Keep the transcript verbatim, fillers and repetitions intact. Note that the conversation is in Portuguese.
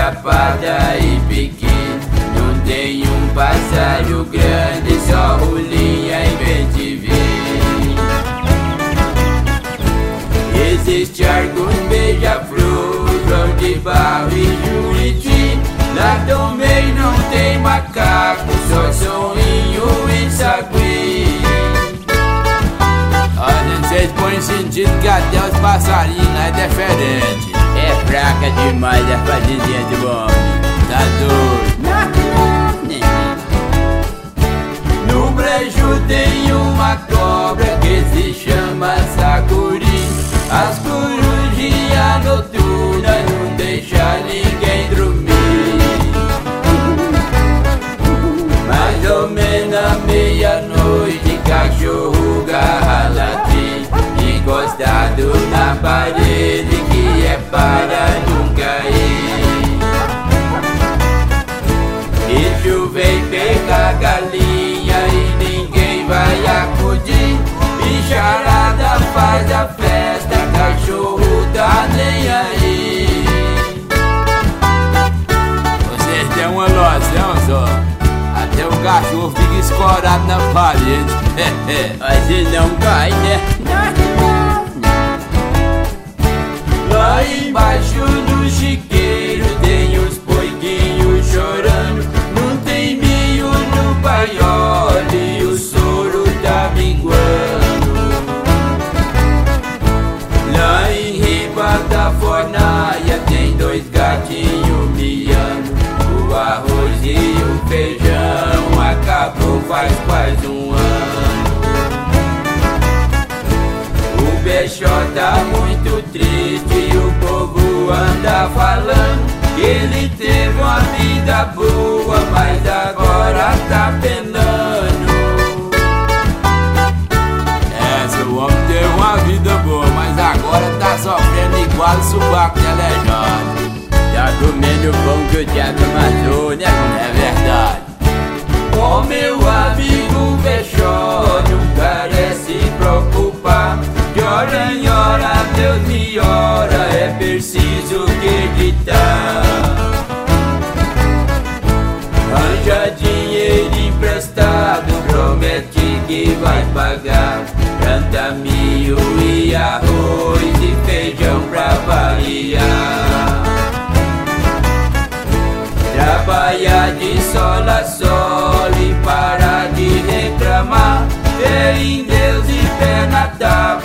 chapada e pequeno. Não tem um passarinho grande, só rolinha e bem-te-vi. Existe alguns beija-flor, João de Barro e Juriti. Lá também não tem macaco, só soninho e sagui. Olha, vocês põem sentido que até os passarinhos é diferente. É fraca demais a fazendinha do homem. Tá doido? No brejo tem uma cobra que se chama Sakuri. As corujinhas noturnas não deixam ninguém dormir. Mais ou menos à meia-noite, cachorro garra latir, encostado na parede que é para não cair. Bicho vem pegar galinha e ninguém vai acudir. Bicharada faz a festa, cachorro tá nem aí. Vocês têm uma noção só, até o cachorro fica escorado na parede. Mas ele não cai, né? Lá embaixo no chiqueiro tem os porquinhos chorando. Não tem milho no paiol e o soro tá minguando. Lá em riba da fornalha tem dois gatinhos miando. O arroz e o feijão acabou faz quase um ano. O Bechó tá muito triste e o povo anda falando que ele teve uma vida boa, mas agora tá penando. É, seu homem teve uma vida boa, mas agora tá sofrendo igual o subaco de aleijado. Tá comendo pão que o diabo amassou, né? É verdade. Ó meu amigo Bechó, não parece preocupar. De hora em hora Deus me ora, é preciso acreditar. Anja dinheiro emprestado, promete que vai pagar. Planta milho e arroz e feijão pra variar. Trabalhar de sol a sol e parar de reclamar. Fé em Deus e pé na tábua.